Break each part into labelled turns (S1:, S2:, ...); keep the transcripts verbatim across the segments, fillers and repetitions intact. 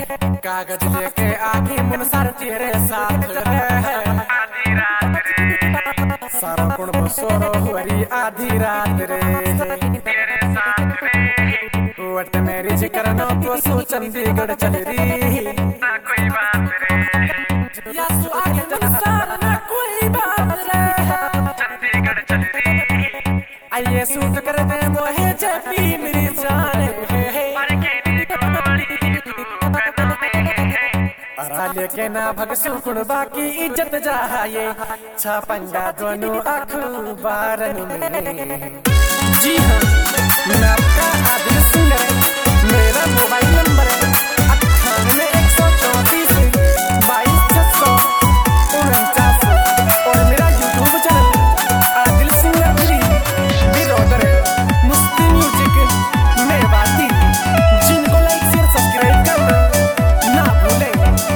S1: कागज लेके आगे मुनसर तेरे साथ रहे आधी रात रे सारा कुण बसोरो हुरी आधी रात रे तेरे साथ रे वट मेरी जिक्र नो तो सो चंडीगढ़ चल रही ना कोई बात रे या सो आगे मुनसर ना कोई बात रे चंडीगढ़ चल रही आइए सूट कर दे मोहे जपी मेरी जान लेके ना भगसु कुण बाकी इज्जत जाए छापंगा दोनों अखबारन में। जी हाँ, मैं आपका आदिल सिंगर है। मेरा मोबाइल नंबर है अट्ठानवे एक सौ चौंतीस बाईस छह सौ उनचास और मेरा YouTube channel Adil singer three brother Muslim music Mewati, जिनको लाइक शेयर सब्सक्राइब करना ना भूलें।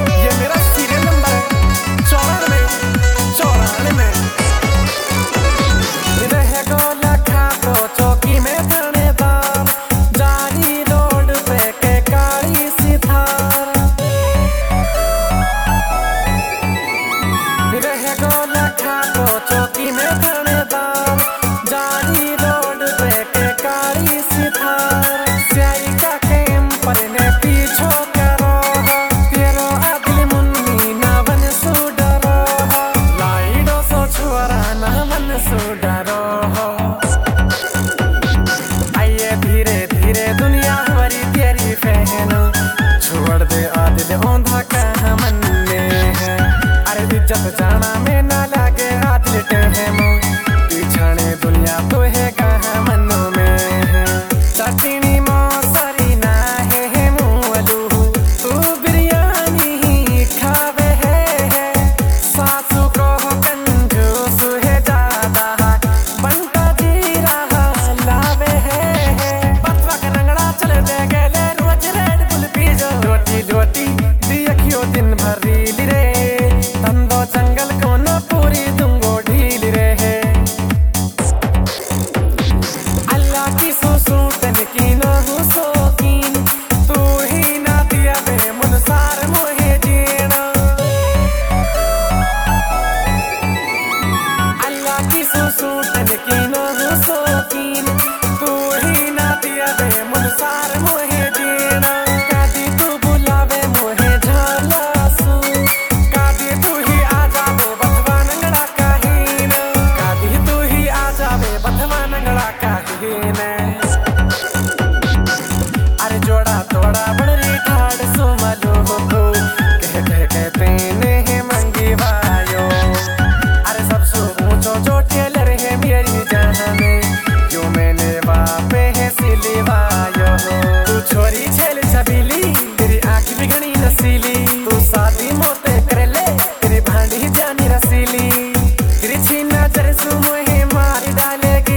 S1: इज्जत जाना में ना लागे हाथ लिटे हैं मुँह पीछाने दुनिया तो है कहाँ मनो में है चटनी मौसरी ना है, है मुँहलू तू बिरयानी ही खावे है सासू को कंजूस है ज्यादा बनता जी रहा लावे है बतवा का रंगड़ा चले दे गले रोज रेड बुल पी जो रोटी रोटी दिखियो दिन भर रील रे जंगल को न पूरी तुमको ढील रहे अल्लाह की सुसूतन की न हो शौकीन तू ही ना दिया बे मुनसार मोहे जीना अल्लाह की सुसूतन की न हो शौकीन तू ही ना दिया बे मुनसार मोहे जीना कादी तू बुलावे मोहे झालासू कादी तू ही अरे जोड़ा तोड़ा बड़ी ठाड़ सो मालो हो कह कह कहते ने मंगी भायो अरे सबसे ऊंचो जो टेलर है मेरी जान में जो मैंने बापे है सिलवायो तू छोरी छेल छबीली तेरी आँख भी घनी नसीली तू शादी मोते कर ले तेरी भांडी जानी रसीली तेरी छीना नजर सु मुझे मार डालेगी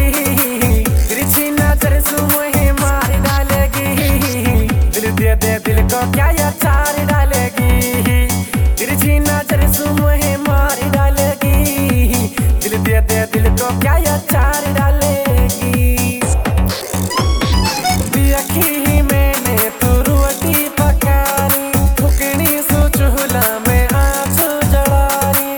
S1: मुझे मार डालेगी दिल दे दे दिल को क्या ये चार डालेगी तिरछी नजर से मुझे मार डालेगी दिल दे दे दिल को क्या ये चार डालेगी देखी ही मैंने तू रोटी पकारी फुकनी सो चूल्हा में आँच जड़ारी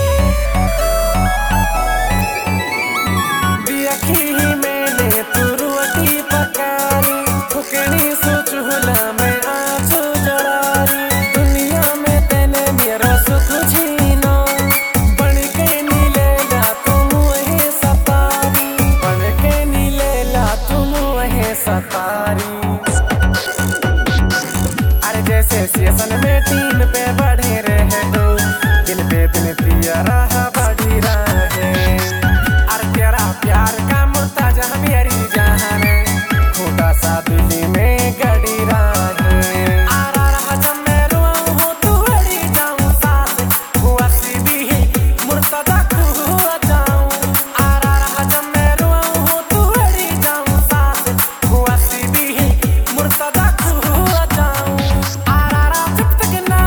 S1: देखी ही मैंने तू रोटी पकारी फुकनी सो चूल्हा में आँच जड़ारी दुनिया में तेने मेरा सुख छीना बन के नीले ला तुम वही सतारी बन के नीले ला तुम वही सतारी अरे जैसे सीजन में टीन पे बढ़े रहे तो दिन पे दिन पिया रहा बढ़ी रहे अरे तेरा प्यार का मुर्ताज मेरी जान खोटा सा दिल्ली में गड़ी रहे आरा रहा जब मैं रुआऊं हूँ तू अड़ी जाऊं साथ हुआ सी भी मुर्ताजा हुआ जाऊं आरा रहा जब मैं रुआऊं हूँ तू अड़ी जाऊं साथ हुआ सी भी मुर्ताजा हुआ जाऊं आरा रहा जब तक ना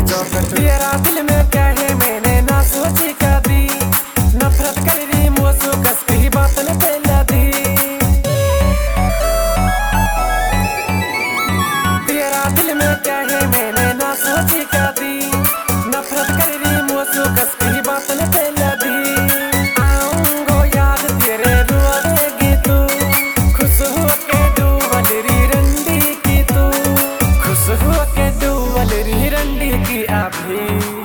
S1: चौकट तेरा दिल में क्या है मैंने ना सोची कभी नफरत कर रही मुझसे कस की बात न पहला दी तेरा दिल में क्या है मैंने ना सोची कभी नफरत कर रही मुझसे कस की बात न पहला दी आऊंगो याद तेरे रोएगी तू खुश हो के डूबल री रंडी की तू खुश हो के डूबल री रंडी की अभी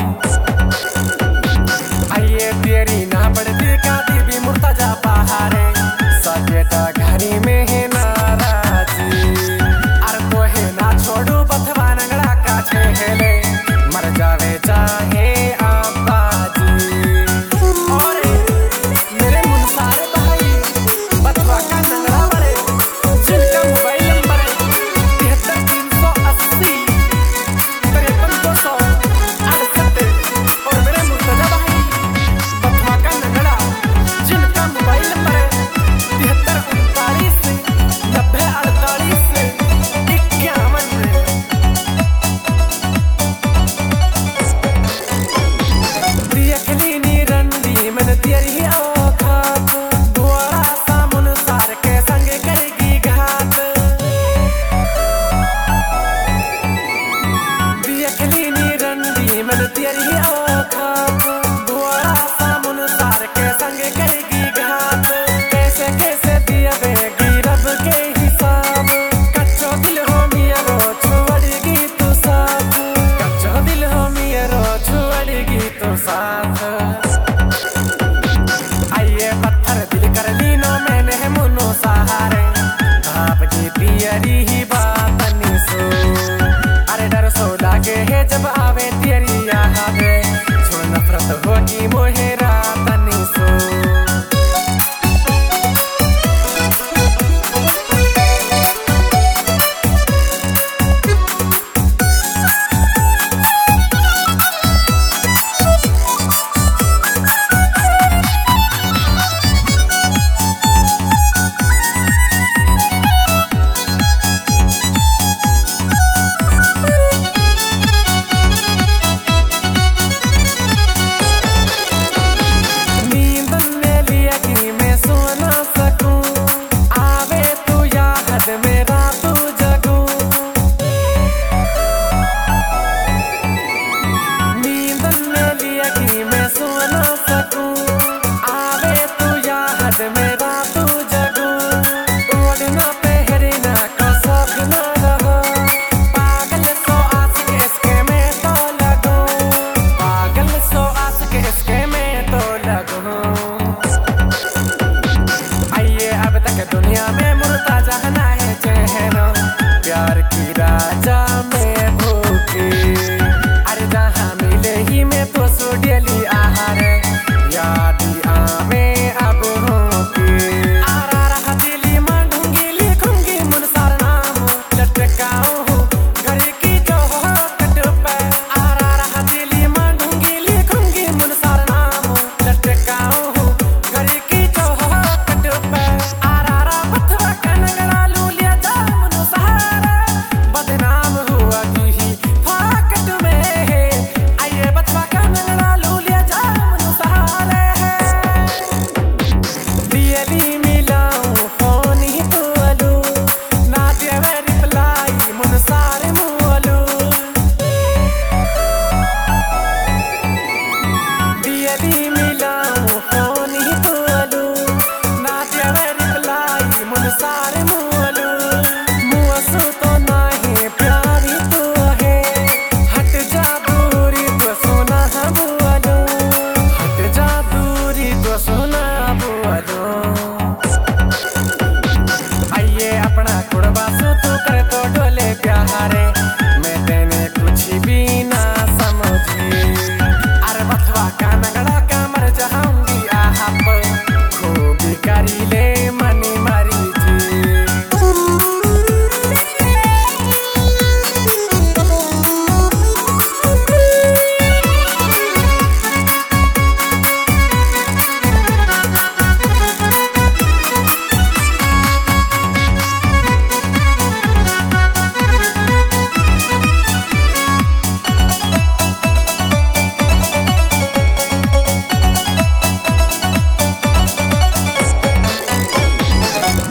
S1: आइए तेरी ना पड़ती का दी भी मुर्ता जा पहाड़े सकेटा घरी में है नाराजी अर तो है ना छोड़ू बथवा नंगड़ा का छेले मर जावे चाहे आबाजी और मेरे मुनसारे भाई बथवा का नंगड़ा बड़े जिनका मोबाइल नंबर है तिहत्तर तीन सौ अस्सी तिरपन दो सौ अड़सठ और मेरे मुर्तजा भाई बथवा का नंगड़ा जिनका मोबाइल नंबर है तिहत्तर उनतालीस नब्बे अड़तालीस इक्यावन दियखली नी रंडी मन तेरी औखात द्वारा सामुन सार के संग करेगी घात दियखली नी रंडी मन तेरी औखात